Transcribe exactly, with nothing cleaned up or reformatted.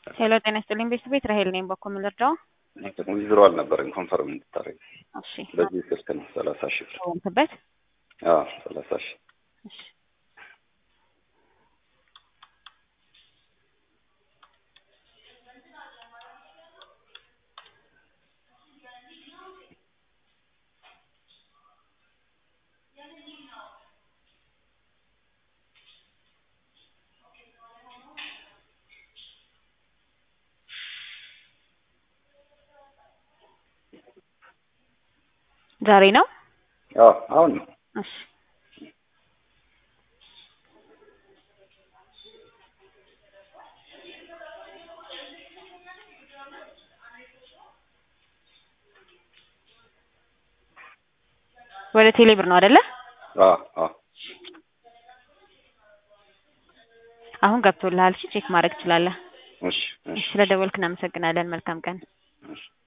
ሄሎ ጤና ይስጥልኝ ቤተሰቤት ራሄል ነኝ። በኮም ልርዳው? ጥቅም ዊዝድሮ አልነበረኝ ኮንፈርም እንድታረግ። እሺ በዚህ ስልክ ነው ሰላሳ ሺህ ብር። ወንተበት አዎ ሰላሳ ሺህ እሺ ዛሬ ነው? አዎ አሁን ነው። እሺ ወደ ቴሌብር ነው አይደለ? አዎ አዎ አሁን ገብቶልሃል። እሺ ቼክ ማድረግ ትችላለህ። እሺ እሺ ስለደወልክ እናመሰግናለን። መልካም ቀን። እሺ